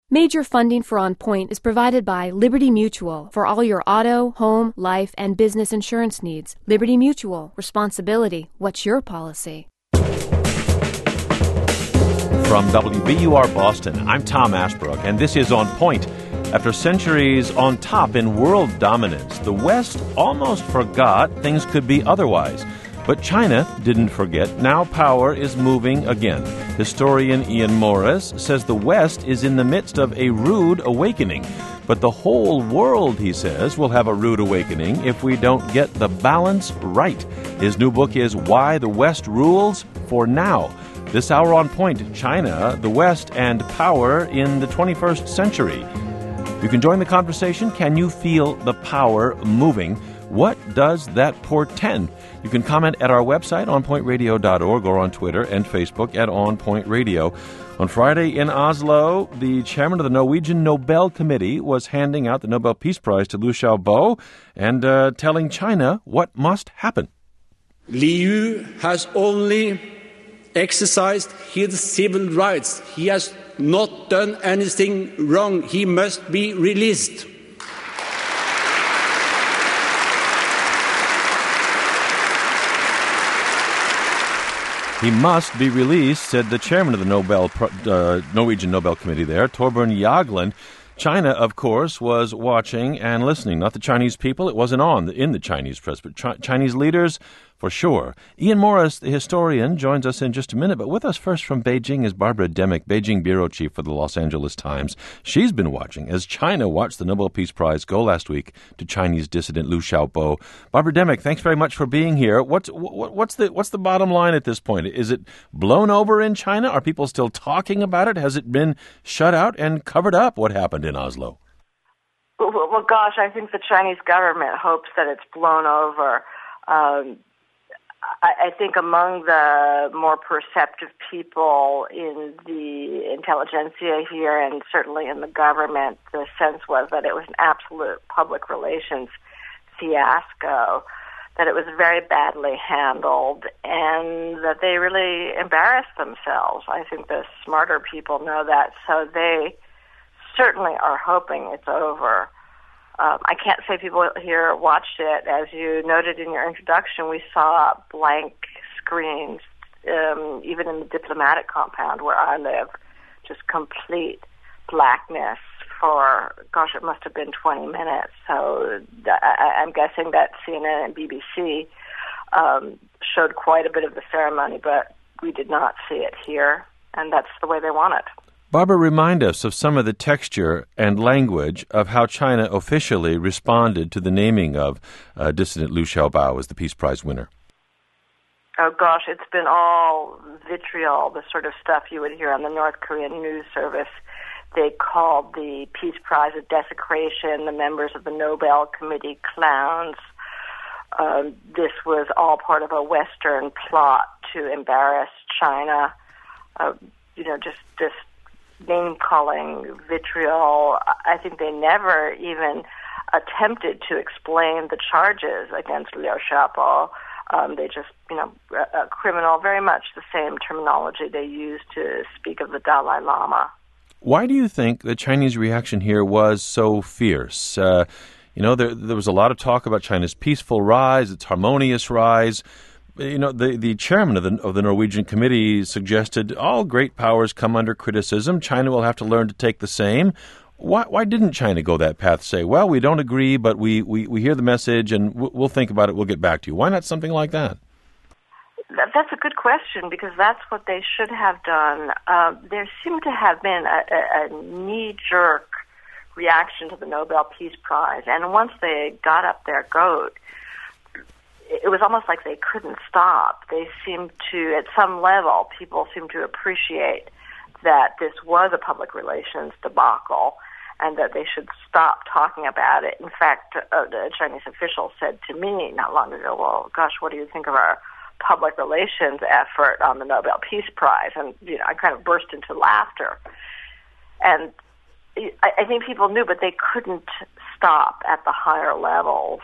Major funding for On Point is provided by Liberty Mutual for all your auto, home, life, and business insurance needs. Liberty Mutual. Responsibility. What's your policy? From WBUR Boston, I'm Tom Ashbrook, and this is On Point. After centuries on top in world dominance, the West almost forgot things could be otherwise. But China didn't forget. Now power is moving again. Historian Ian Morris says the West is in the midst of a rude awakening. But the whole world, he says, will have a rude awakening if we don't get the balance right. His new book is Why the West Rules for Now. This hour on Point, China, the West, and power in the 21st century. You can join the conversation. Can you feel the power moving? What does that portend? You can comment at our website, onpointradio.org, or on Twitter and Facebook at On Point Radio. On Friday in Oslo, the chairman of the Norwegian Nobel Committee was handing out the Nobel Peace Prize to Liu Xiaobo and telling China what must happen. Liu has only exercised his civil rights. He has not done anything wrong. He must be released. He must be released, said the chairman of the Norwegian Nobel Committee there, Torbjørn Jagland. China, of course, was watching and listening. Not the Chinese people. It wasn't in the Chinese press, but Chinese leaders, for sure. Ian Morris, the historian, joins us in just a minute. But with us first from Beijing is Barbara Demick, Beijing bureau chief for the Los Angeles Times. She's been watching as China watched the Nobel Peace Prize go last week to Chinese dissident Liu Xiaobo. Barbara Demick, thanks very much for being here. What's the bottom line at this point? Is it blown over in China? Are people still talking about it? Has it been shut out and covered up? What happened in Oslo? Well, gosh, I think the Chinese government hopes that it's blown over. I think among the more perceptive people in the intelligentsia here and certainly in the government, the sense was that it was an absolute public relations fiasco, that it was very badly handled, and that they really embarrassed themselves. I think the smarter people know that, so they certainly are hoping it's over. I can't say people here watched it. As you noted in your introduction, we saw blank screens, even in the diplomatic compound where I live, just complete blackness for, gosh, it must have been 20 minutes. So I'm guessing that CNN and BBC showed quite a bit of the ceremony, but we did not see it here, and that's the way they want it. Barbara, remind us of some of the texture and language of how China officially responded to the naming of dissident Liu Xiaobo as the Peace Prize winner. Oh, gosh, it's been all vitriol, the sort of stuff you would hear on the North Korean news service. They called the Peace Prize a desecration, the members of the Nobel Committee clowns. This was all part of a Western plot to embarrass China. Just this name-calling, vitriol. I think they never even attempted to explain the charges against Liu Xiaobo. They just, a criminal, very much the same terminology they used to speak of the Dalai Lama. Why do you think the Chinese reaction here was so fierce? There was a lot of talk about China's peaceful rise, its harmonious rise. The chairman of the Norwegian committee suggested all great powers come under criticism. China will have to learn to take the same. Why didn't China go that path? Say, well, we don't agree, but we hear the message and we'll think about it. We'll get back to you. Why not something like that? That's a good question, because that's what they should have done. There seemed to have been a knee-jerk reaction to the Nobel Peace Prize, and once they got up their goat, it was almost like they couldn't stop. They seemed to, at some level, people seemed to appreciate that this was a public relations debacle and that they should stop talking about it. In fact, a Chinese official said to me not long ago, well, gosh, what do you think of our public relations effort on the Nobel Peace Prize? And, I kind of burst into laughter. And I think people knew, but they couldn't stop at the higher levels.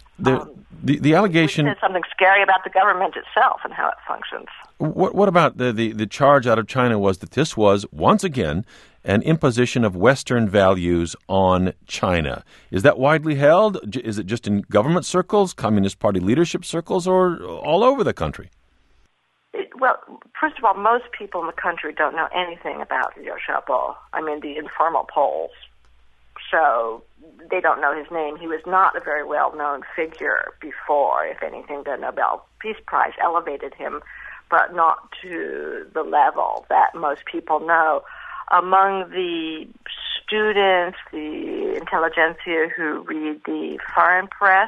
The allegation... There's something scary about the government itself and how it functions. What about the charge out of China was that this was, once again, and imposition of Western values on China. Is that widely held? Is it just in government circles, Communist Party leadership circles, or all over the country? Well, first of all, most people in the country don't know anything about Liu Xiaobo. I mean, the informal polls. So they don't know his name. He was not a very well-known figure before. If anything, the Nobel Peace Prize elevated him, but not to the level that most people know. Among the students, the intelligentsia who read the foreign press,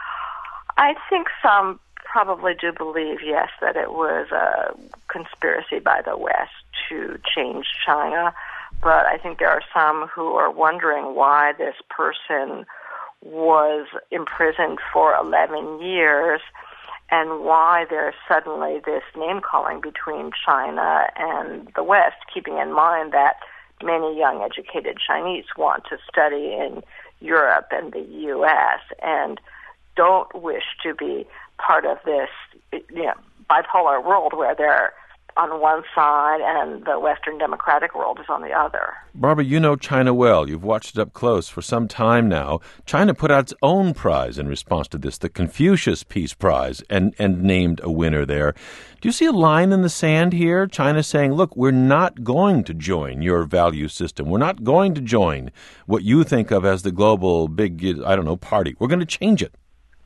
I think some probably do believe, yes, that it was a conspiracy by the West to change China. But I think there are some who are wondering why this person was imprisoned for 11 years and why there's suddenly this name-calling between China and the West, keeping in mind that many young educated Chinese want to study in Europe and the U.S. and don't wish to be part of this bipolar world where they're on one side and the Western democratic world is on the other. Barbara, you know China well. You've watched it up close for some time now. China put out its own prize in response to this, the Confucius Peace Prize, and named a winner there. Do you see a line in the sand here? China saying, look, we're not going to join your value system. We're not going to join what you think of as the global big, party. We're going to change it.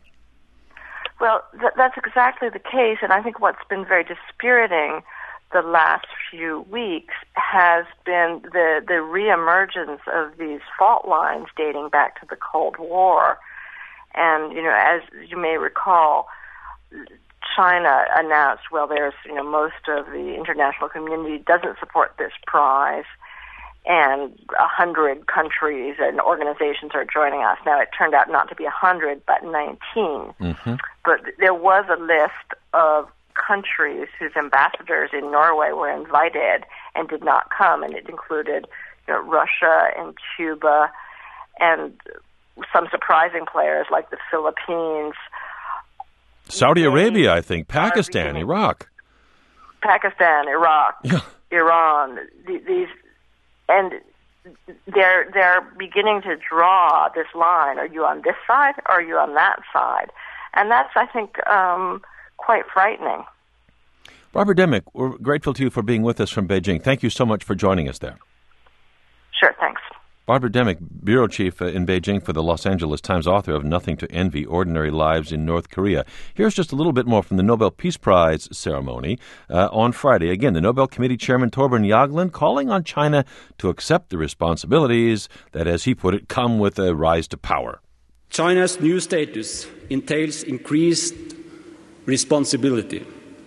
Well, that's exactly the case, and I think what's been very dispiriting the last few weeks has been the reemergence of these fault lines dating back to the Cold War. And, as you may recall, China announced, most of the international community doesn't support this prize, and 100 countries and organizations are joining us. Now, it turned out not to be 100, but 19. Mm-hmm. But there was a list of countries whose ambassadors in Norway were invited and did not come, and it included Russia and Cuba and some surprising players like the Philippines. Saudi Arabia, I think, Pakistan, Iraq. Iran. These, and they're beginning to draw this line. Are you on this side or are you on that side? And that's, I think, quite frightening. Barbara Demick, we're grateful to you for being with us from Beijing. Thank you so much for joining us there. Sure, thanks. Barbara Demick, bureau chief in Beijing for the Los Angeles Times, author of Nothing to Envy, Ordinary Lives in North Korea. Here's just a little bit more from the Nobel Peace Prize ceremony on Friday. Again, the Nobel Committee Chairman Thorbjørn Jagland calling on China to accept the responsibilities that, as he put it, come with a rise to power. China's new status entails increased responsibility.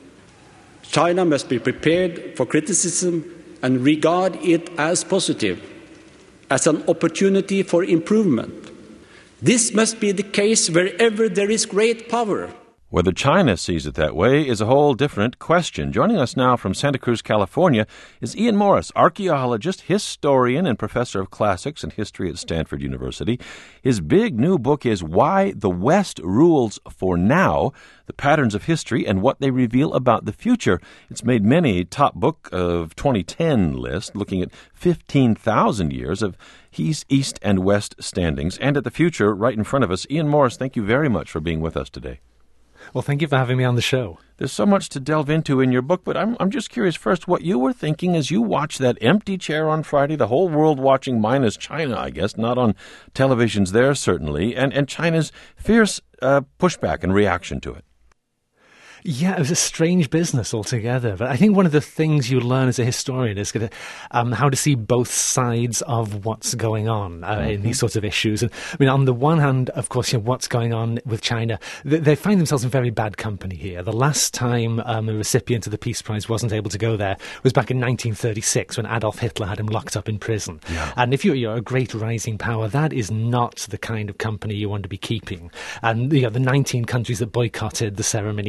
China must be prepared for criticism and regard it as positive, as an opportunity for improvement. This must be the case wherever there is great power. Whether China sees it that way is a whole different question. Joining us now from Santa Cruz, California, is Ian Morris, archaeologist, historian, and professor of classics and history at Stanford University. His big new book is Why the West Rules for Now, The Patterns of History and What They Reveal About the Future. It's made many top book of 2010 list, looking at 15,000 years of East and West standings, and at the future right in front of us. Ian Morris, thank you very much for being with us today. Well, thank you for having me on the show. There's so much to delve into in your book, but I'm just curious first what you were thinking as you watched that empty chair on Friday, the whole world watching minus China, I guess, not on televisions there certainly, and China's fierce pushback and reaction to it. Yeah, it was a strange business altogether. But I think one of the things you learn as a historian is how to see both sides of what's going on in these sorts of issues. And I mean, on the one hand, of course, what's going on with China, they find themselves in very bad company here. The last time the recipient of the Peace Prize wasn't able to go there was back in 1936 when Adolf Hitler had him locked up in prison. Yeah. And if you're a great rising power, that is not the kind of company you want to be keeping. And the 19 countries that boycotted the ceremony,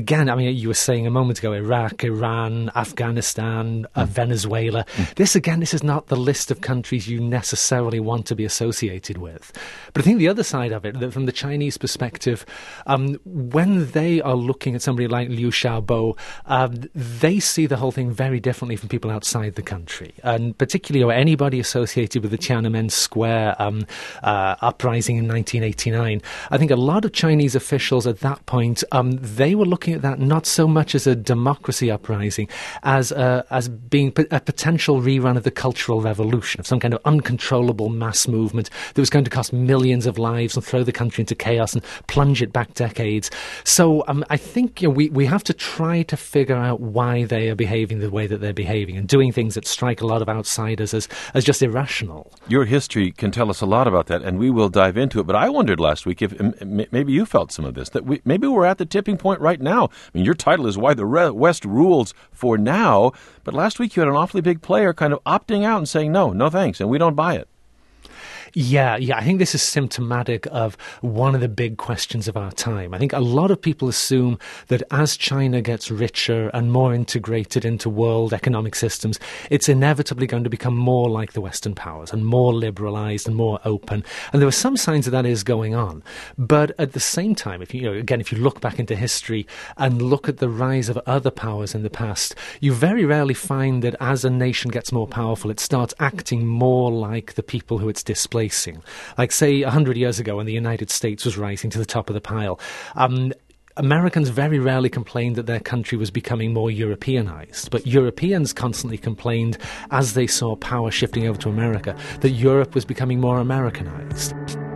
again, I mean, you were saying a moment ago, Iraq, Iran, Afghanistan, Venezuela. This is not the list of countries you necessarily want to be associated with. But I think the other side of it, that from the Chinese perspective, when they are looking at somebody like Liu Xiaobo, they see the whole thing very differently from people outside the country, and particularly or anybody associated with the Tiananmen Square uprising in 1989. I think a lot of Chinese officials at that point, they were looking at that not so much as a democracy uprising as being a potential rerun of the Cultural Revolution, of some kind of uncontrollable mass movement that was going to cost millions of lives and throw the country into chaos and plunge it back decades. So I think we have to try to figure out why they are behaving the way that they're behaving and doing things that strike a lot of outsiders as just irrational. Your history can tell us a lot about that, and we will dive into it. But I wondered last week if maybe you felt some of this, that maybe we're at the tipping point right now. I mean, your title is Why the West Rules for Now, but last week you had an awfully big player kind of opting out and saying, no thanks, and we don't buy it. Yeah, I think this is symptomatic of one of the big questions of our time. I think a lot of people assume that as China gets richer and more integrated into world economic systems, it's inevitably going to become more like the Western powers and more liberalized and more open. And there are some signs that is going on. But at the same time, if you look back into history and look at the rise of other powers in the past, you very rarely find that as a nation gets more powerful, it starts acting more like the people who it's displacing. Like, say, 100 years ago when the United States was rising to the top of the pile, Americans very rarely complained that their country was becoming more Europeanized, but Europeans constantly complained, as they saw power shifting over to America, that Europe was becoming more Americanized.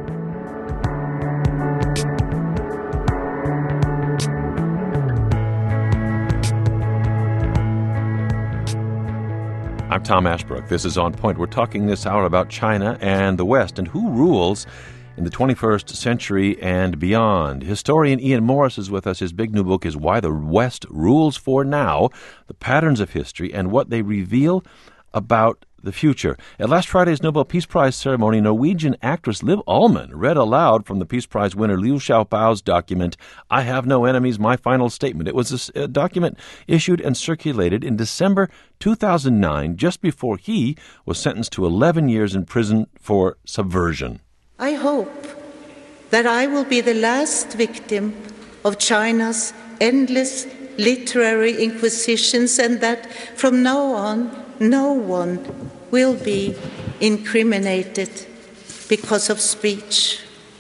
I'm Tom Ashbrook. This is On Point. We're talking this hour about China and the West and who rules in the 21st century and beyond. Historian Ian Morris is with us. His big new book is Why the West Rules for Now, The Patterns of History and What They Reveal About the Future. At last Friday's Nobel Peace Prize ceremony, Norwegian actress Liv Ullmann read aloud from the Peace Prize winner Liu Xiaobo's document, I Have No Enemies, My Final Statement. It was a document issued and circulated in December 2009, just before he was sentenced to 11 years in prison for subversion. I hope that I will be the last victim of China's endless literary inquisitions, and that from now on no one will be incriminated because of speech.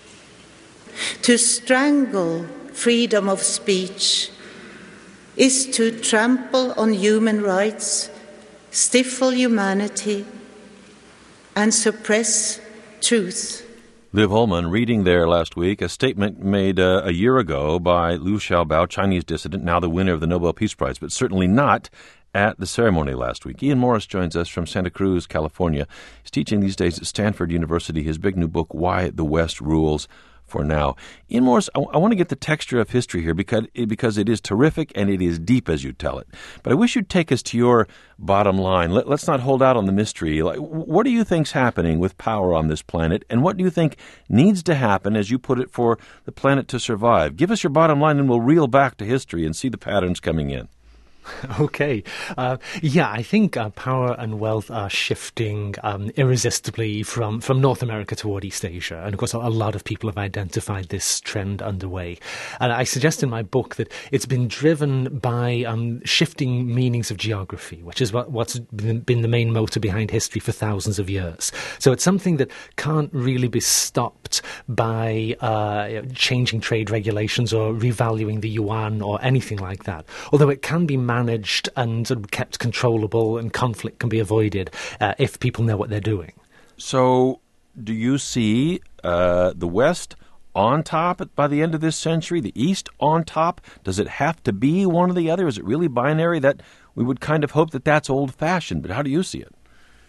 To strangle freedom of speech is to trample on human rights, stifle humanity, and suppress truth. Liv Ullmann reading there last week a statement made a year ago by Liu Xiaobo, Chinese dissident, now the winner of the Nobel Peace Prize, but certainly not at the ceremony last week. Ian Morris joins us from Santa Cruz, California. He's teaching these days at Stanford University, his big new book, Why the West Rules for Now. Ian Morris, I want to get the texture of history here because it is terrific and it is deep as you tell it. But I wish you'd take us to your bottom line. Let's not hold out on the mystery. What do you think's happening with power on this planet, and what do you think needs to happen, as you put it, for the planet to survive? Give us your bottom line and we'll reel back to history and see the patterns coming in. Okay. I think power and wealth are shifting irresistibly from North America toward East Asia. And of course, a lot of people have identified this trend underway. And I suggest in my book that it's been driven by shifting meanings of geography, which is what's been the main motor behind history for thousands of years. So it's something that can't really be stopped by changing trade regulations or revaluing the yuan or anything like that. Although it can be managed and kept controllable, and conflict can be avoided if people know what they're doing. So do you see the West on top by the end of this century, the East on top? Does it have to be one or the other? Is it really binary? That we would kind of hope that that's old-fashioned, but how do you see it?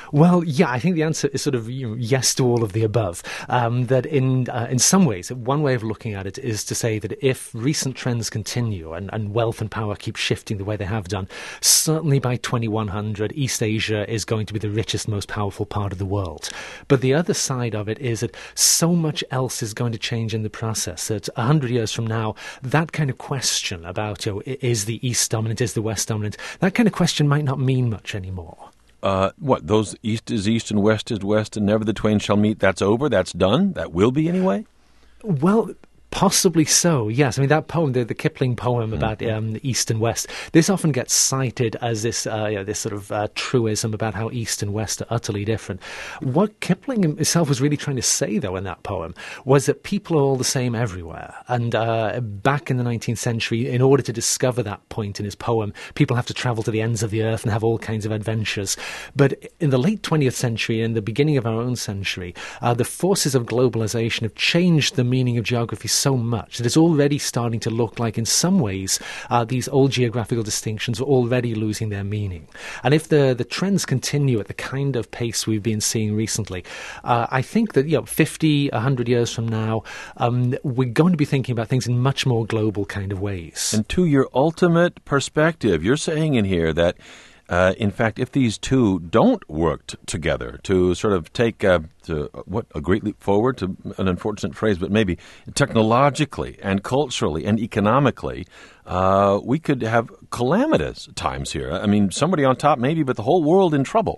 Well, yeah, I think the answer is sort of yes to all of the above. That in some ways, one way of looking at it is to say that if recent trends continue and wealth and power keep shifting the way they have done, certainly by 2100, East Asia is going to be the richest, most powerful part of the world. But the other side of it is that so much else is going to change in the process that 100 years from now, that kind of question about, is the East dominant, is the West dominant, that kind of question might not mean much anymore. Those East is East and West is West and never the twain shall meet, that's over, that's done? That will be anyway? Well, possibly so, yes. I mean, that poem, the Kipling poem about East and West, this often gets cited as this sort of truism about how East and West are utterly different. What Kipling himself was really trying to say, though, in that poem, was that people are all the same everywhere. And back in the 19th century, in order to discover that point in his poem, people have to travel to the ends of the earth and have all kinds of adventures. But in the late 20th century and the beginning of our own century, the forces of globalization have changed the meaning of geography so much that it's already starting to look like, in some ways, these old geographical distinctions are already losing their meaning. And if the trends continue at the kind of pace we've been seeing recently, I think that 50, 100 years from now, we're going to be thinking about things in much more global kind of ways. And to your ultimate perspective, you're saying in here that in fact, if these two don't work together to sort of take a great leap forward, to an unfortunate phrase, but maybe technologically and culturally and economically, we could have calamitous times here. I mean, somebody on top maybe, but the whole world in trouble.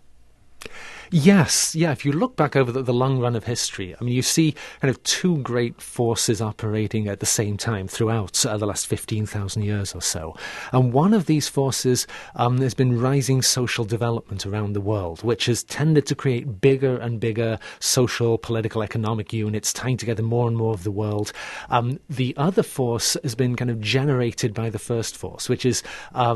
Yes, yeah. If you look back over the long run of history, I mean, you see kind of two great forces operating at the same time throughout the last 15,000 years or so. And one of these forces has been rising social development around the world, which has tended to create bigger and bigger social, political, economic units, tying together more and more of the world. The other force has been kind of generated by the first force, which is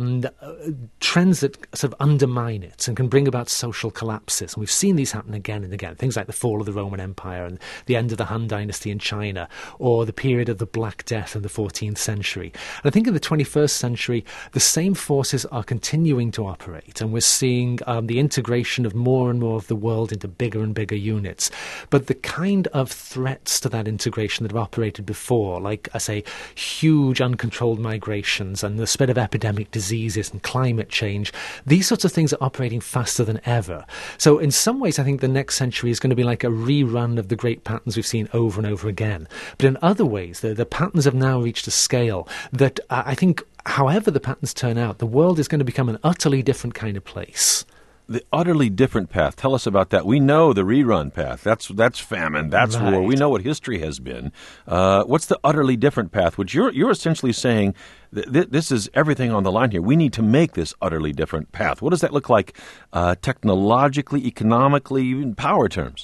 trends that sort of undermine it and can bring about social collapses. We've seen these happen again and again, things like the fall of the Roman Empire and the end of the Han Dynasty in China, or the period of the Black Death in the 14th century. And I think in the 21st century, the same forces are continuing to operate, and we're seeing the integration of more and more of the world into bigger and bigger units. But the kind of threats to that integration that have operated before, like, I say, huge uncontrolled migrations and the spread of epidemic diseases and climate change, these sorts of things are operating faster than ever. So in some ways, I think the next century is going to be like a rerun of the great patterns we've seen over and over again. But in other ways, the patterns have now reached a scale that I think, however the patterns turn out, the world is going to become an utterly different kind of place. The utterly different path. Tell us about that. We know the rerun path. That's famine. That's right. War. We know what history has been. What's the utterly different path? Which you're essentially saying this is everything on the line here. We need to make this utterly different path. What does that look like technologically, economically, even power terms?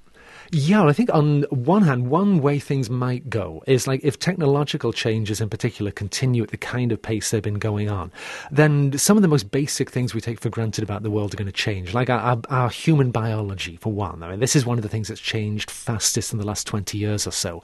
Yeah, I think on one hand, one way things might go is like if technological changes in particular continue at the kind of pace they've been going on, then some of the most basic things we take for granted about the world are going to change, like our human biology, for one. I mean, this is one of the things that's changed fastest in the last 20 years or so.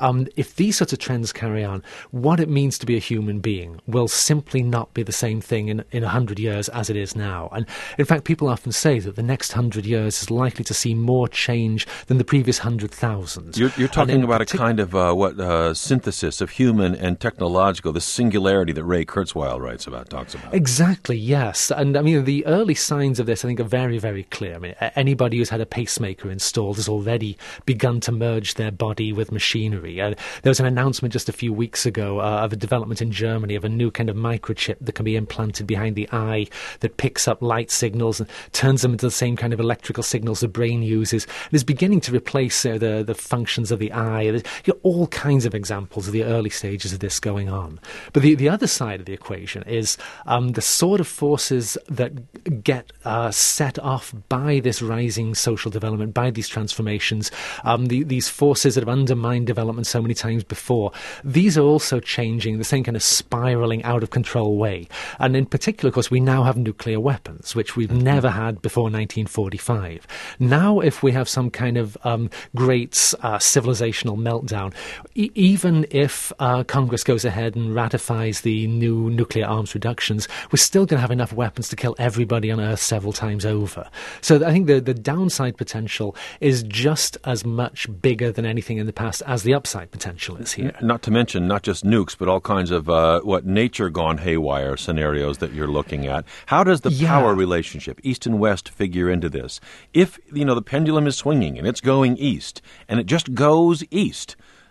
If these sorts of trends carry on, what it means to be a human being will simply not be the same thing in 100 years as it is now. And in fact, people often say that the next 100 years is likely to see more change than the previous 100,000. You're talking about a kind of synthesis of human and technological, the singularity that Ray Kurzweil talks about. Exactly, yes. And I mean, the early signs of this, I think, are very, very clear. I mean, anybody who's had a pacemaker installed has already begun to merge their body with machinery. There was an announcement just a few weeks ago of a development in Germany of a new kind of microchip that can be implanted behind the eye that picks up light signals and turns them into the same kind of electrical signals the brain uses. And is beginning to replace the functions of the eye. There's all kinds of examples of the early stages of this going on. But the other side of the equation is the sort of forces that get set off by this rising social development, by these transformations, these forces that have undermined development so many times before. These are also changing in the same kind of spiraling out of control way. And in particular, of course, we now have nuclear weapons, which we've never had before 1945. Now, if we have some kind of great civilizational meltdown, even if Congress goes ahead and ratifies the new nuclear arms reductions, we're still going to have enough weapons to kill everybody on Earth several times over. So I think the downside potential is just as much bigger than anything in the past as the upside potential is here. Not to mention not just nukes, but all kinds of nature gone haywire scenarios that you're looking at. How does the power relationship, East and West, figure into this? If, the pendulum is swinging and it's going east, and it just goes east,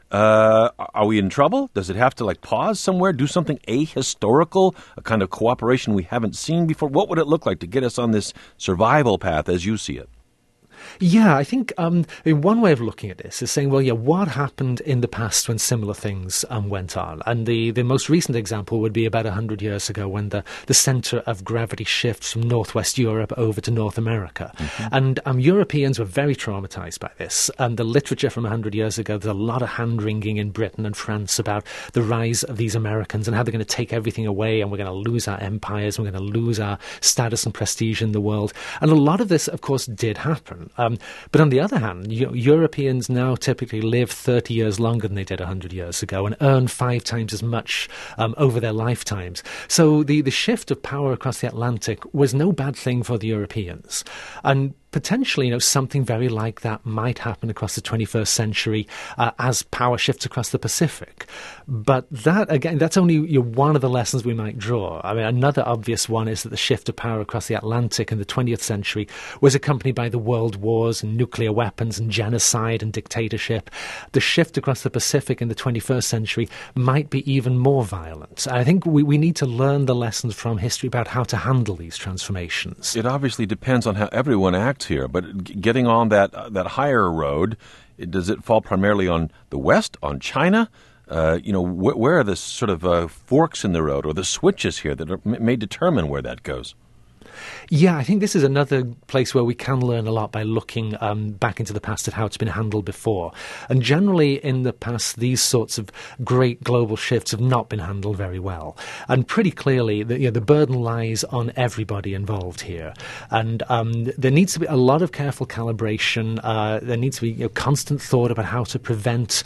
are we in trouble? Does it have to pause somewhere, do something ahistorical, a kind of cooperation we haven't seen before? What would it look like to get us on this survival path as you see it? Yeah, I think one way of looking at this is saying, what happened in the past when similar things went on? And the most recent example would be about 100 years ago when the centre of gravity shifts from Northwest Europe over to North America. Mm-hmm. And Europeans were very traumatised by this. And the literature from 100 years ago, there's a lot of hand-wringing in Britain and France about the rise of these Americans and how they're going to take everything away and we're going to lose our empires, we're going to lose our status and prestige in the world. And a lot of this, of course, did happen. But on the other hand, Europeans now typically live 30 years longer than they did 100 years ago and earn 5 times as much over their lifetimes. So the shift of power across the Atlantic was no bad thing for the Europeans. And potentially, something very like that might happen across the 21st century as power shifts across the Pacific. But that, again, that's only one of the lessons we might draw. I mean, another obvious one is that the shift of power across the Atlantic in the 20th century was accompanied by the world wars and nuclear weapons and genocide and dictatorship. The shift across the Pacific in the 21st century might be even more violent. I think we need to learn the lessons from history about how to handle these transformations. It obviously depends on how everyone acts here, but getting on that higher road, does it fall primarily on the West, on China? Where are the sort of forks in the road or the switches here that may determine where that goes? Yeah, I think this is another place where we can learn a lot by looking back into the past at how it's been handled before. And generally in the past, these sorts of great global shifts have not been handled very well. And pretty clearly, the burden lies on everybody involved here. And there needs to be a lot of careful calibration. There needs to be constant thought about how to prevent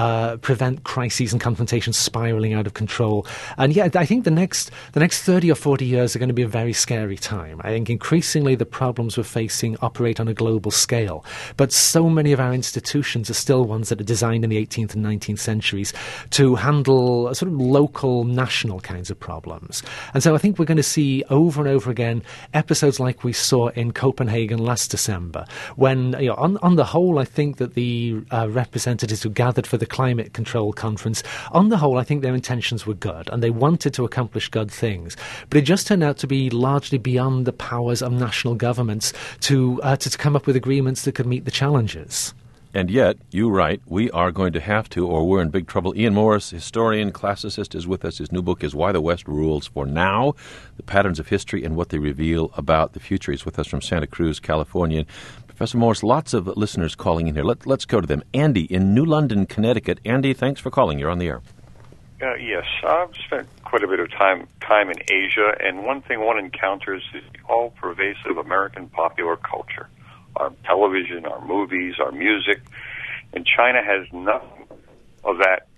crises and confrontations spiraling out of control. And yeah, I think the next 30 or 40 years are going to be a very scary time. I think increasingly the problems we're facing operate on a global scale, but so many of our institutions are still ones that are designed in the 18th and 19th centuries to handle sort of local, national kinds of problems. And so I think we're going to see over and over again episodes like we saw in Copenhagen last December, when, on the whole, I think that the representatives who gathered for the climate control conference, on the whole, I think their intentions were good and they wanted to accomplish good things. But it just turned out to be largely beyond the powers of national governments to come up with agreements that could meet the challenges. And yet, you write, we are going to have to, or we're in big trouble. Ian Morris, historian, classicist, is with us. His new book is Why the West Rules for Now, The Patterns of History and What They Reveal About the Future. He's with us from Santa Cruz, California. Professor Morris, lots of listeners calling in here. Let's go to them. Andy in New London, Connecticut. Andy, thanks for calling. You're on the air. Yes, I've spent quite a bit of time in Asia, and one thing one encounters is the all-pervasive American popular culture, our television, our movies, our music, and China has nothing of that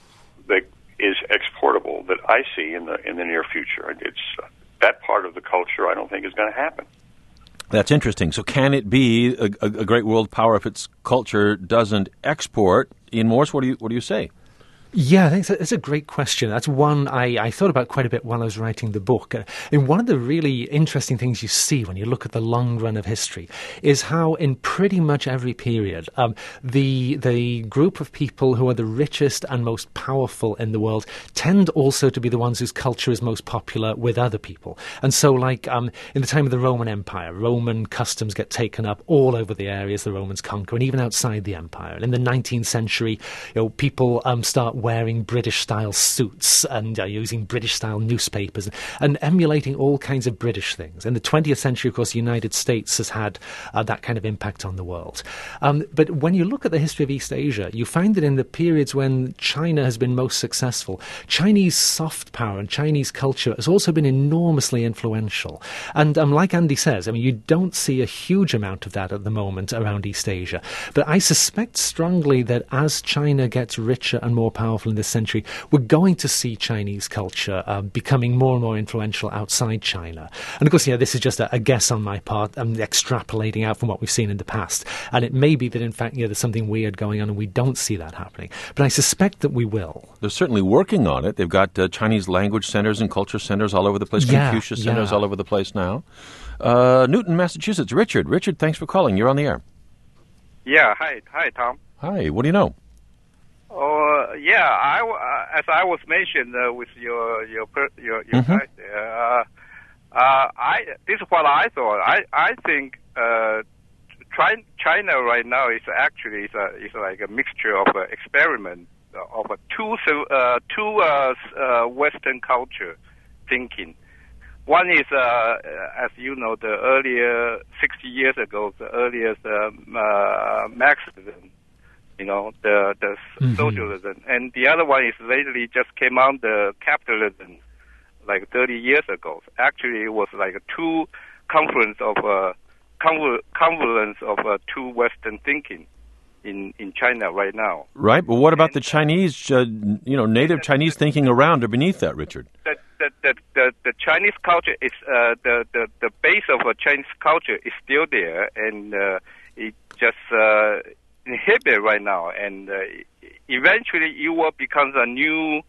is exportable that I see in the near future. It's that part of the culture I don't think is going to happen. That's interesting. So can it be a great world power if its culture doesn't export? Ian Morris, what do you say? Yeah, I think that's a great question. That's one I thought about quite a bit while I was writing the book. And one of the really interesting things you see when you look at the long run of history is how in pretty much every period, the group of people who are the richest and most powerful in the world tend also to be the ones whose culture is most popular with other people. And so in the time of the Roman Empire, Roman customs get taken up all over the areas the Romans conquer and even outside the empire. And in the 19th century, people start wearing British-style suits and using British-style newspapers and emulating all kinds of British things. In the 20th century, of course, the United States has had that kind of impact on the world. But when you look at the history of East Asia, you find that in the periods when China has been most successful, Chinese soft power and Chinese culture has also been enormously influential. And like Andy says, I mean, you don't see a huge amount of that at the moment around East Asia. But I suspect strongly that as China gets richer and more powerful in this century, we're going to see Chinese culture becoming more and more influential outside China. And of course, this is just a guess on my part. I'm extrapolating out from what we've seen in the past. And it may be that, in fact, there's something weird going on and we don't see that happening. But I suspect that we will. They're certainly working on it. They've got Chinese language centers and culture centers all over the place, Confucius centers all over the place now. Newton, Massachusetts. Richard, thanks for calling. You're on the air. Yeah, hi, Tom. Hi, what do you know? As I was mentioned with your guys there, this is what I thought. I think China right now is actually is like a mixture of experiment of two Western culture thinking. One is, as you know, the earlier 60 years ago, the earliest Marxism, the socialism, and the other one is lately just came out the capitalism, like 30 years ago. Actually, it was like a two confluence of two Western thinking in China right now. Right, but what about the Chinese, native Chinese thinking around or beneath that, Richard? The Chinese culture is the base of a Chinese culture is still there, and it just inhibit right now, and eventually it will become a new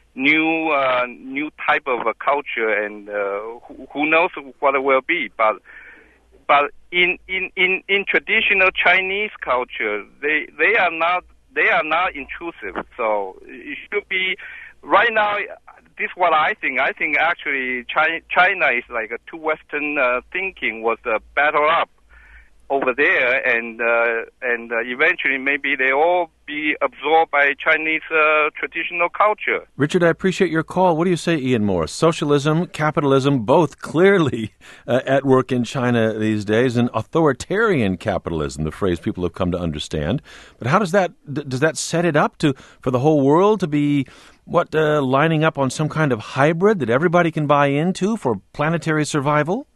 type of a culture, and who knows what it will be, but in traditional Chinese culture, they are not intrusive. So it should be right now. This is what I think. I think actually China is like a two Western thinking was battle up over there, and eventually maybe they all be absorbed by Chinese traditional culture. Richard, I appreciate your call. What do you say, Ian Morris? Socialism, capitalism, both clearly at work in China these days, and authoritarian capitalism, the phrase people have come to understand. But how does that set it up for the whole world to be lining up on some kind of hybrid that everybody can buy into for planetary survival?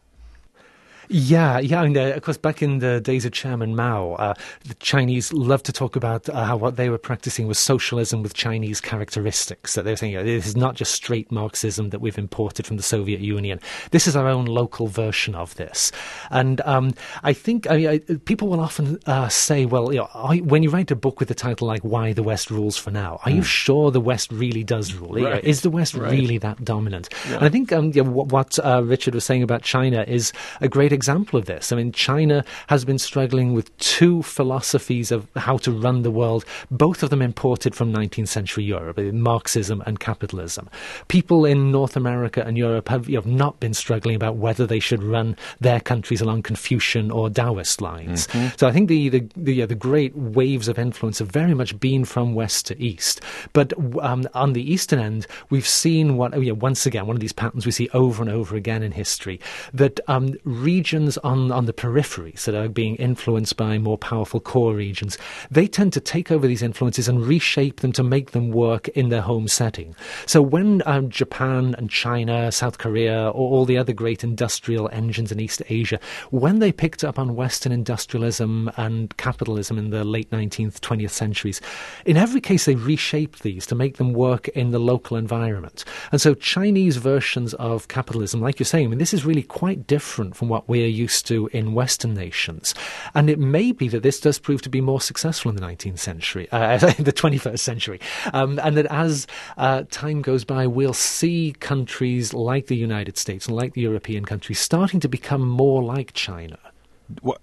Yeah, and of course, back in the days of Chairman Mao, the Chinese loved to talk about how what they were practicing was socialism with Chinese characteristics. That they were saying, this is not just straight Marxism that we've imported from the Soviet Union. This is our own local version of this. And I think people will often say, well, when you write a book with a title like Why the West Rules for Now, are you sure the West really does rule? Right. Is the West really that dominant? Yeah. And I think what Richard was saying about China is a great example of this. I mean, China has been struggling with two philosophies of how to run the world, both of them imported from 19th century Europe, Marxism and capitalism. People in North America and Europe have not been struggling about whether they should run their countries along Confucian or Taoist lines. Mm-hmm. So I think the great waves of influence have very much been from west to east. But on the eastern end, we've seen once again, one of these patterns we see over and over again in history, that regions on the peripheries that are being influenced by more powerful core regions, they tend to take over these influences and reshape them to make them work in their home setting. So when Japan and China, South Korea, or all the other great industrial engines in East Asia, when they picked up on Western industrialism and capitalism in the late 19th, 20th centuries, in every case they reshaped these to make them work in the local environment. And so Chinese versions of capitalism, like you're saying, I mean, this is really quite different from what we're used to in Western nations. And it may be that this does prove to be more successful in the 19th century, the 21st century. And that as time goes by, we'll see countries like the United States and like the European countries starting to become more like China. Well,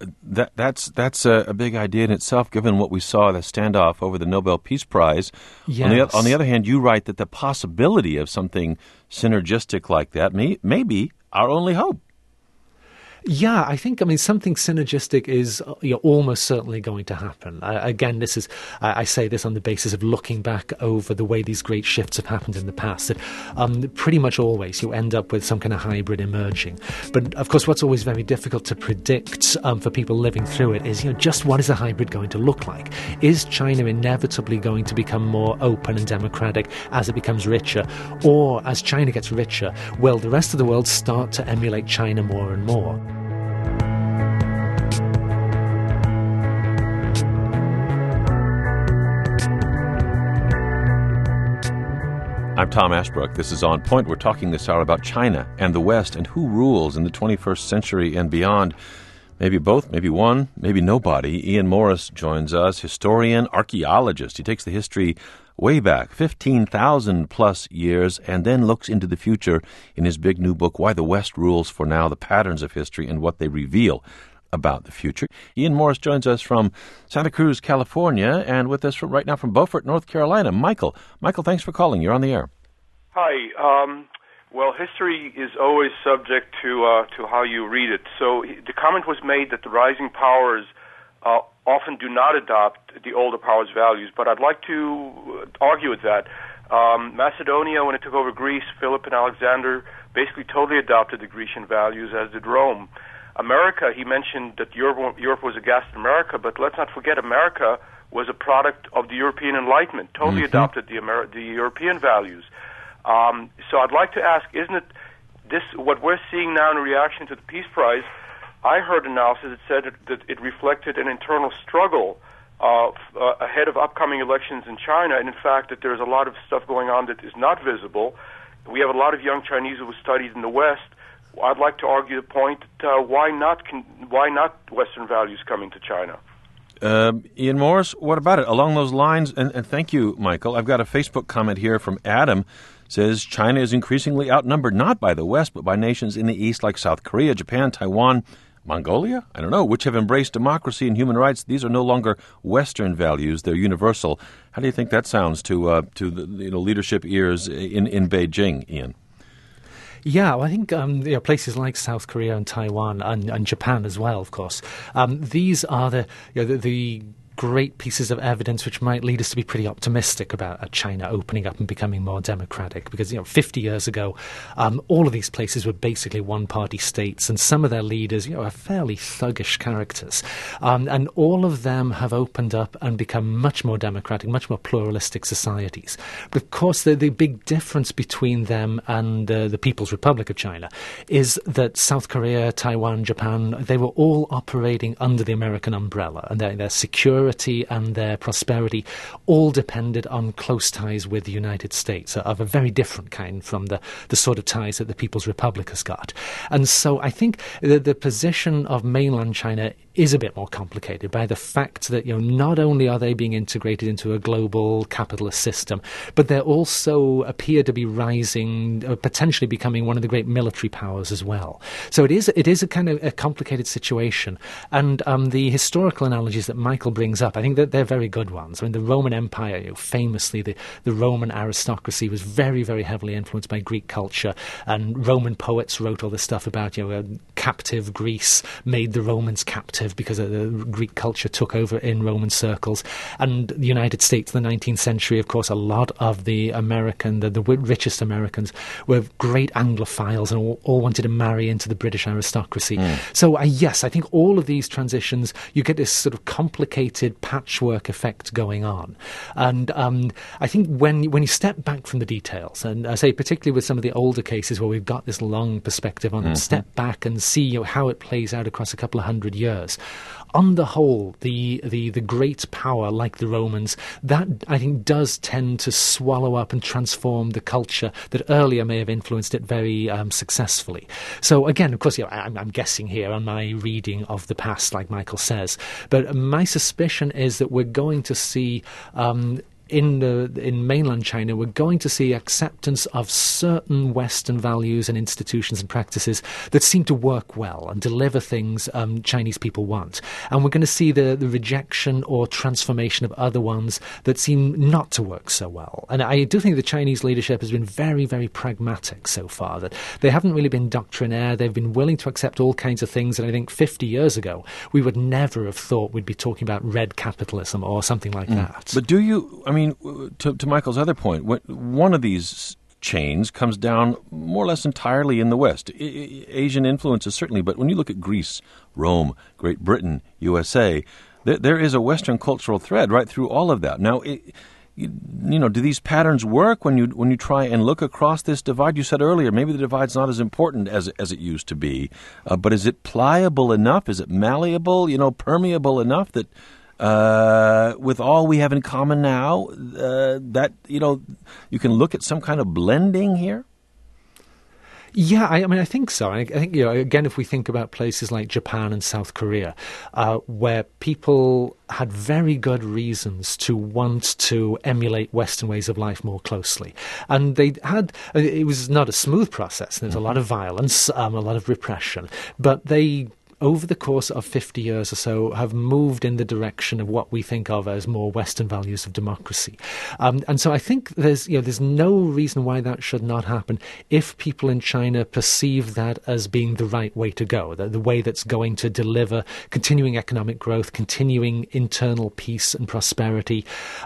that's a big idea in itself, given what we saw, the standoff over the Nobel Peace Prize. Yes. On the other hand, you write that the possibility of something synergistic like that may be our only hope. Yeah, I think, something synergistic is almost certainly going to happen. Again, I say this on the basis of looking back over the way these great shifts have happened in the past, that pretty much always you end up with some kind of hybrid emerging. But, of course, what's always very difficult to predict for people living through it is, just what is a hybrid going to look like? Is China inevitably going to become more open and democratic as it becomes richer? Or, as China gets richer, will the rest of the world start to emulate China more and more? I'm Tom Ashbrook. This is On Point. We're talking this hour about China and the West and who rules in the 21st century and beyond. Maybe both, maybe one, maybe nobody. Ian Morris joins us, historian, archaeologist. He takes the history way back, 15,000 plus years, and then looks into the future in his big new book, Why the West Rules for Now, the Patterns of History and What They Reveal about the future. Ian Morris joins us from Santa Cruz, California, and with us right now from Beaufort, North Carolina, Michael. Michael, thanks for calling. You're on the air. Hi. Well, history is always subject to how you read it. So the comment was made that the rising powers often do not adopt the older powers' values, but I'd like to argue with that. Macedonia, when it took over Greece, Philip and Alexander basically totally adopted the Grecian values, as did Rome. America, he mentioned that Europe was aghast at America, but let's not forget America was a product of the European Enlightenment, totally adopted the European values. So I'd like to ask, isn't it this what we're seeing now in reaction to the Peace Prize? I heard analysis that said that it reflected an internal struggle ahead of upcoming elections in China, and in fact that there's a lot of stuff going on that is not visible. We have a lot of young Chinese who studied in the West. I'd like to argue the point that why not Western values coming to China? Ian Morris, what about it? Along those lines, and thank you, Michael, I've got a Facebook comment here from Adam, says China is increasingly outnumbered not by the West, but by nations in the East like South Korea, Japan, Taiwan, Mongolia, I don't know, which have embraced democracy and human rights. These are no longer Western values, they're universal. How do you think that sounds to the leadership ears in Beijing, Ian? Yeah, well, I think places like South Korea and Taiwan and Japan as well, of course. These are the great pieces of evidence which might lead us to be pretty optimistic about China opening up and becoming more democratic. Because 50 years ago, all of these places were basically one-party states, and some of their leaders, are fairly thuggish characters, and all of them have opened up and become much more democratic, much more pluralistic societies. But of course, the big difference between them and the People's Republic of China is that South Korea, Taiwan, Japan, they were all operating under the American umbrella, and their security and their prosperity all depended on close ties with the United States, of a very different kind from the sort of ties that the People's Republic has got. And so I think the position of mainland China is a bit more complicated by the fact that not only are they being integrated into a global capitalist system, but they also appear to be rising, potentially becoming one of the great military powers as well. So it is a kind of a complicated situation. And the historical analogies that Michael brings up, I think that they're very good ones. I mean, the Roman Empire, famously, the Roman aristocracy was very, very heavily influenced by Greek culture, and Roman poets wrote all this stuff about, captive Greece made the Romans captive because the Greek culture took over in Roman circles. And the United States in the 19th century, of course, a lot of the richest Americans were great Anglophiles and all wanted to marry into the British aristocracy. So, yes, I think all of these transitions, you get this sort of complicated patchwork effect going on. And I think when you step back from the details, and I say particularly with some of the older cases where we've got this long perspective on them, step back and see how it plays out across a couple of hundred years. On the whole, the great power like the Romans, that I think does tend to swallow up and transform the culture that earlier may have influenced it very successfully. So again, of course, I'm guessing here on my reading of the past, like Michael says, but my suspicion is that we're going to see in mainland China, we're going to see acceptance of certain Western values and institutions and practices that seem to work well and deliver things Chinese people want. And we're going to see the rejection or transformation of other ones that seem not to work so well. And I do think the Chinese leadership has been very, very pragmatic so far, that they haven't really been doctrinaire. They've been willing to accept all kinds of things that I think 50 years ago we would never have thought we'd be talking about red capitalism or something like that. But do you, I mean, to Michael's other point, one of these chains comes down more or less entirely in the West. Asian influences certainly, but when you look at Greece, Rome, Great Britain, USA, there is a Western cultural thread right through all of that. Now, do these patterns work when you try and look across this divide? You said earlier maybe the divide's not as important as it used to be, but is it pliable enough? Is it malleable? Permeable enough that with all we have in common now, that you can look at some kind of blending here? Yeah, I think so. I think, again, if we think about places like Japan and South Korea, where people had very good reasons to want to emulate Western ways of life more closely. And it was not a smooth process. There's a lot of violence, a lot of repression, but they, over the course of 50 years or so, have moved in the direction of what we think of as more Western values of democracy. And so I think there's no reason why that should not happen if people in China perceive that as being the right way to go, the way that's going to deliver continuing economic growth, continuing internal peace and prosperity.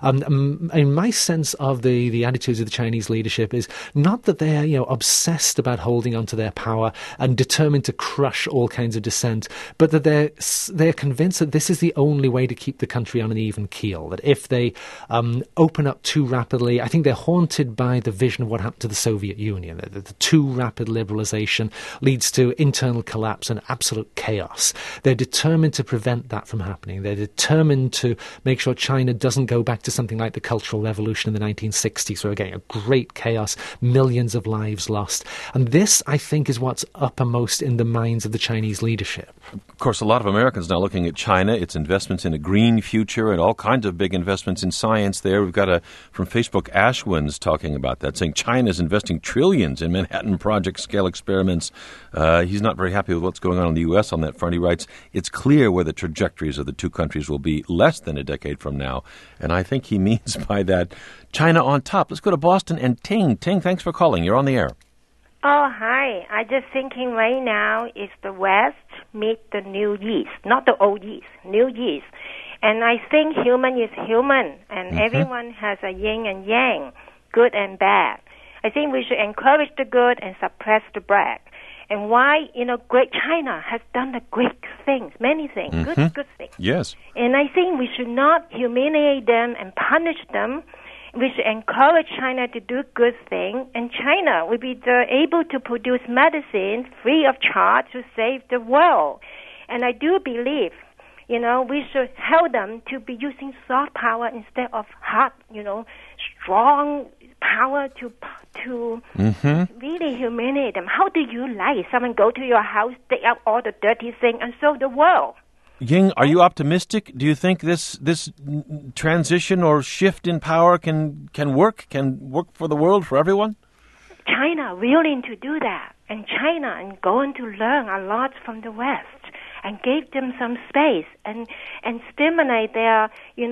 And my sense of the attitudes of the Chinese leadership is not that they're obsessed about holding on to their power and determined to crush all kinds of dissent, but that they're convinced that this is the only way to keep the country on an even keel, that if they open up too rapidly, I think they're haunted by the vision of what happened to the Soviet Union, that the too rapid liberalization leads to internal collapse and absolute chaos. They're determined to prevent that from happening. They're determined to make sure China doesn't go back to something like the Cultural Revolution in the 1960s, where again, a great chaos, millions of lives lost. And this, I think, is what's uppermost in the minds of the Chinese leadership. Of course, a lot of Americans now looking at China, its investments in a green future and all kinds of big investments in science there. We've got from Facebook, Ashwin's talking about that, saying China's investing trillions in Manhattan Project scale experiments. He's not very happy with what's going on in the U.S. on that front. He writes, it's clear where the trajectories of the two countries will be less than a decade from now. And I think he means by that China on top. Let's go to Boston and Ting. Ting, thanks for calling. You're on the air. Oh, hi. I just thinking right now is the West meet the New East, not the Old East, New East. And I think human is human, and everyone has a yin and yang, good and bad. I think we should encourage the good and suppress the bad. And why, great China has done the great things, many things, good things. Yes. And I think we should not humiliate them and punish them. We should encourage China to do good things, and China will be able to produce medicines free of charge to save the world. And I do believe, we should help them to be using soft power instead of hard, strong power to really humiliate them. How do you like someone go to your house, take out all the dirty things, and show the world? Ying, are you optimistic? Do you think this transition or shift in power can work for the world, for everyone? China willing to do that, and China and going to learn a lot from the West and give them some space and stimulate their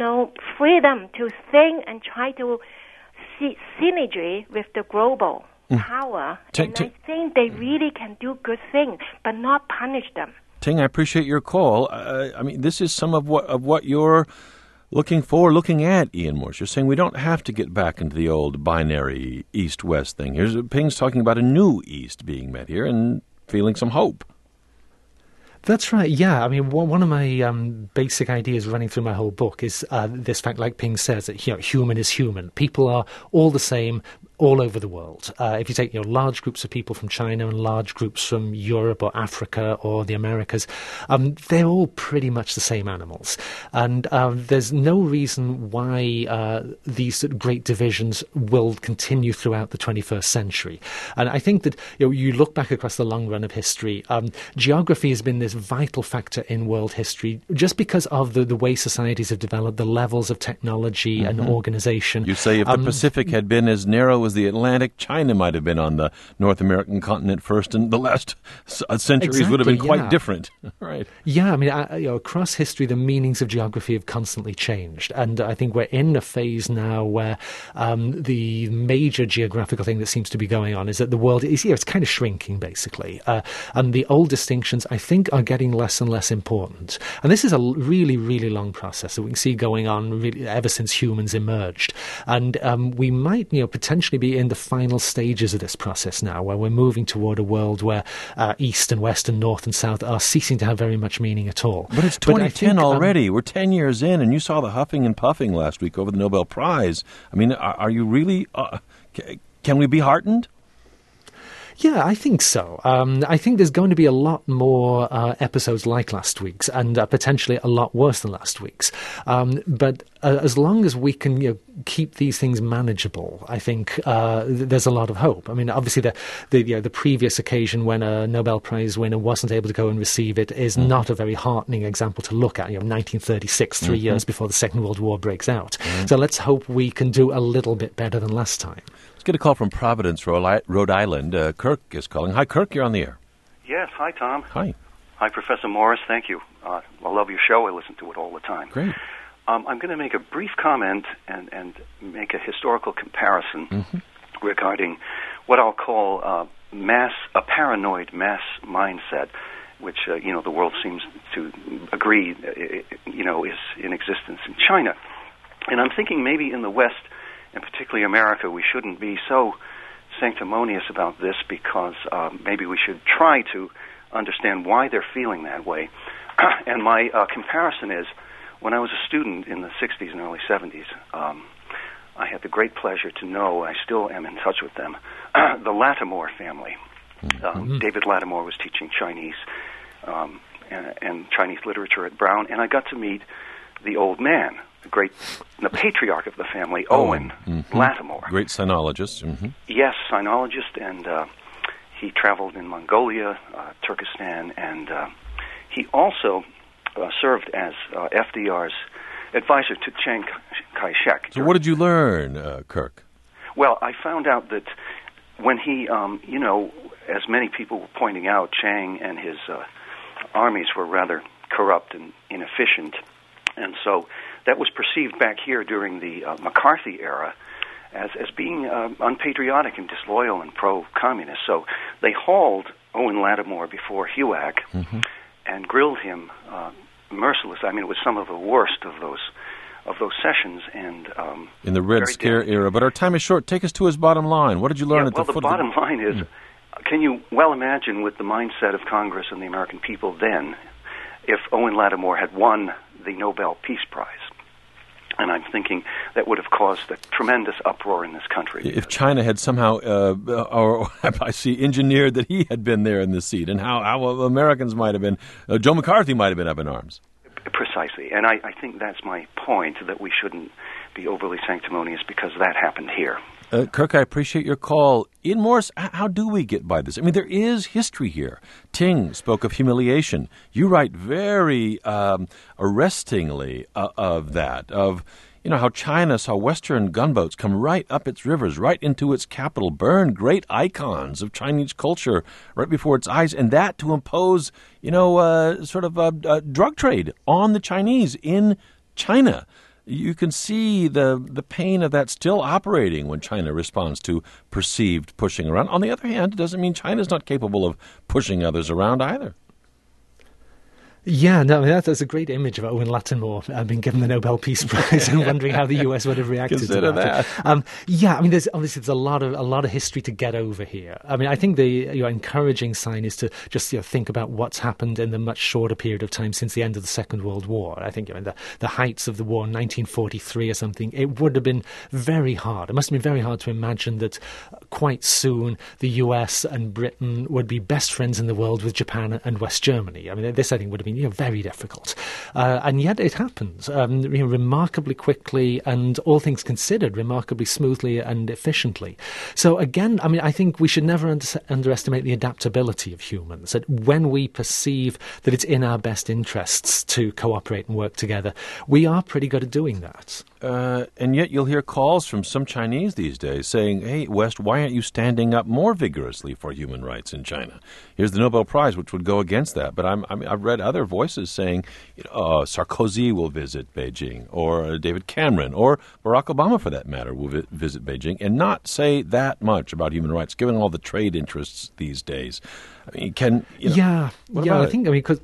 freedom to think and try to see synergy with the global power. And I think they really can do good things, but not punish them. Ting, I appreciate your call. This is some of what you're looking at, Ian Morse. You're saying we don't have to get back into the old binary East-West thing. Ping's talking about a new East being met here and feeling some hope. That's right, yeah. One of my basic ideas running through my whole book is this fact, like Ping says, that human is human. People are all the same, all over the world. If you take large groups of people from China and large groups from Europe or Africa or the Americas, they're all pretty much the same animals. And there's no reason why these great divisions will continue throughout the 21st century. And I think that you look back across the long run of history, geography has been this vital factor in world history just because of the way societies have developed, the levels of technology and organization. You say if the Pacific had been as narrow as the Atlantic, China might have been on the North American continent first, and the last centuries would have been quite different. Right. Yeah, I mean, across history, the meanings of geography have constantly changed. And I think we're in a phase now where the major geographical thing that seems to be going on is that the world is, it's kind of shrinking, basically. And the old distinctions, I think, are getting less and less important. And this is a really, really long process that we can see going on really ever since humans emerged. And we might, potentially be in the final stages of this process now, where we're moving toward a world where East and West and North and South are ceasing to have very much meaning at all. But it's 2010 already. We're 10 years in, and you saw the huffing and puffing last week over the Nobel Prize. I mean, are you really... can we be heartened? Yeah, I think so. I think there's going to be a lot more episodes like last week's, and potentially a lot worse than last week's. But as long as we can keep these things manageable, I think there's a lot of hope. I mean, obviously the previous occasion when a Nobel Prize winner wasn't able to go and receive it is not a very heartening example to look at. 1936, 3 years before the Second World War breaks out. So let's hope we can do a little bit better than last time. Let's get a call from Providence, Rhode Island. Kirk is calling. Hi, Kirk, you're on the air. Yes, hi, Tom. Hi. Hi, Professor Morris. Thank you. I love your show. I listen to it all the time. Great. I'm going to make a brief comment and make a historical comparison regarding what I'll call a paranoid mass mindset, which the world seems to agree is in existence in China. And I'm thinking maybe in the West, and particularly America, we shouldn't be so sanctimonious about this because maybe we should try to understand why they're feeling that way. And my comparison is, when I was a student in the 60s and early 70s, I had the great pleasure to know, I still am in touch with them, the Lattimore family. David Lattimore was teaching Chinese and Chinese literature at Brown, and I got to meet the old man, the patriarch of the family, Owen Lattimore. Great sinologist. Yes, sinologist, and he traveled in Mongolia, Turkestan, and he also served as FDR's advisor to Chiang Kai-shek. So what did you learn, Kirk? Well, I found out that when he, as many people were pointing out, Chiang and his armies were rather corrupt and inefficient, and so that was perceived back here during the McCarthy era as being unpatriotic and disloyal and pro-communist. So they hauled Owen Lattimore before HUAC and grilled him mercilessly. I mean, it was some of the worst of those sessions. And in the Red Scare era. But our time is short. Take us to his bottom line. What did you learn at the foot of the... Well, the bottom line is, can you well imagine with the mindset of Congress and the American people then, if Owen Lattimore had won the Nobel Peace Prize? And I'm thinking that would have caused a tremendous uproar in this country. If China had somehow, or I see, engineered that he had been there in the seat, and how Americans might have been, Joe McCarthy might have been up in arms. Precisely. And I think that's my point, that we shouldn't be overly sanctimonious because that happened here. Kirk, I appreciate your call. Ian Morris, how do we get by this? I mean, there is history here. Ting spoke of humiliation. You write very arrestingly of that, of how China saw Western gunboats come right up its rivers, right into its capital, burn great icons of Chinese culture right before its eyes, and that to impose, sort of a drug trade on the Chinese in China. You can see the pain of that still operating when China responds to perceived pushing around. On the other hand, it doesn't mean China's not capable of pushing others around either. Yeah, no, that's a great image of Owen Lattimore being given the Nobel Peace Prize and wondering how the US would have reacted Consider to that. There's a lot of history to get over here. I mean, I think the encouraging sign is to just think about what's happened in the much shorter period of time since the end of the Second World War. I think the heights of the war in 1943 or something, it would have been very hard. It must have been very hard to imagine that quite soon the US and Britain would be best friends in the world with Japan and West Germany. I mean, this I think would have been very difficult. And yet it happened remarkably quickly and, all things considered, remarkably smoothly and efficiently. So again, I mean, I think we should never underestimate the adaptability of humans, that when we perceive that it's in our best interests to cooperate and work together, we are pretty good at doing that. And yet you'll hear calls from some Chinese these days saying, hey, West, why aren't you standing up more vigorously for human rights in China? Here's the Nobel Prize, which would go against that. But I've read other voices saying, Sarkozy will visit Beijing, or David Cameron, or Barack Obama, for that matter, will visit Beijing, and not say that much about human rights, given all the trade interests these days. I mean, because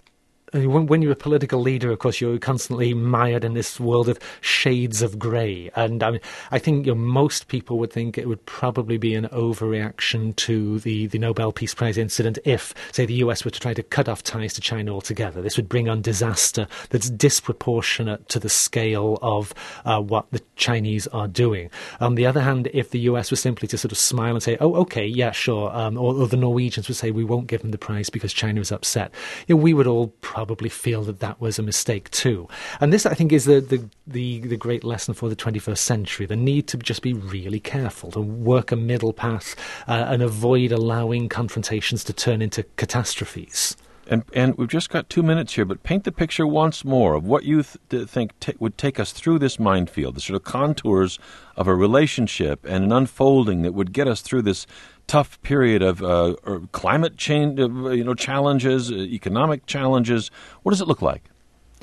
when you're a political leader, of course, you're constantly mired in this world of shades of grey. And I think most people would think it would probably be an overreaction to the Nobel Peace Prize incident if, say, the US were to try to cut off ties to China altogether. This would bring on disaster that's disproportionate to the scale of what the Chinese are doing. On the other hand, if the US was simply to sort of smile and say, oh, okay, yeah, sure, or the Norwegians would say, we won't give them the prize because China is upset, we would all probably feel that was a mistake too. And this, I think, is the great lesson for the 21st century, the need to just be really careful, to work a middle path and avoid allowing confrontations to turn into catastrophes. And we've just got 2 minutes here, but paint the picture once more of what you think would take us through this minefield, the sort of contours of a relationship and an unfolding that would get us through this tough period of climate change, challenges, economic challenges. What does it look like?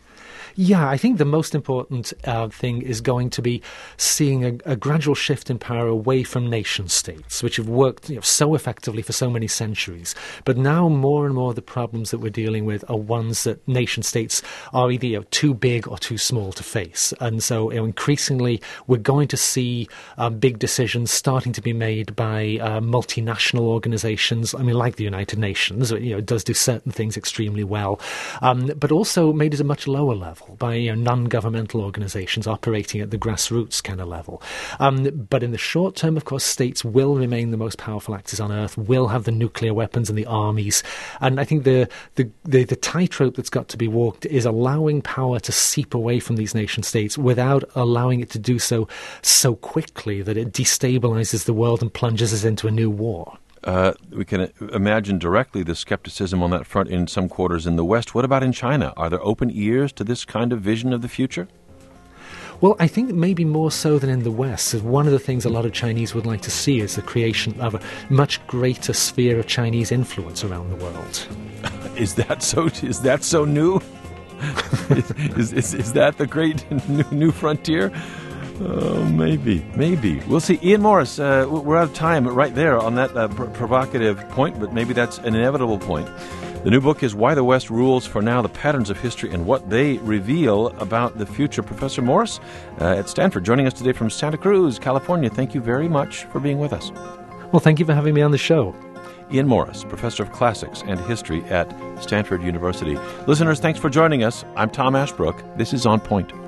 Yeah, I think the most important thing is going to be seeing a gradual shift in power away from nation states, which have worked so effectively for so many centuries. But now more and more the problems that we're dealing with are ones that nation states are either too big or too small to face. And so increasingly we're going to see big decisions starting to be made by multinational organizations, like the United Nations. It does do certain things extremely well, but also made at a much lower level by non-governmental organizations operating at the grassroots kind of level. But in the short term, of course, states will remain the most powerful actors on earth, will have the nuclear weapons and the armies. And I think the tightrope that's got to be walked is allowing power to seep away from these nation states without allowing it to do so quickly that it destabilizes the world and plunges us into a new war. We can imagine directly the skepticism on that front in some quarters in the West. What about in China? Are there open ears to this kind of vision of the future? Well, I think maybe more so than in the West. One of the things a lot of Chinese would like to see is the creation of a much greater sphere of Chinese influence around the world. Is that so new? is that the great new frontier? Oh, maybe. We'll see. Ian Morris, we're out of time right there on that provocative point, but maybe that's an inevitable point. The new book is Why the West Rules for Now, The Patterns of History and What They Reveal About the Future. Professor Morris at Stanford, joining us today from Santa Cruz, California. Thank you very much for being with us. Well, thank you for having me on the show. Ian Morris, Professor of Classics and History at Stanford University. Listeners, thanks for joining us. I'm Tom Ashbrook. This is On Point.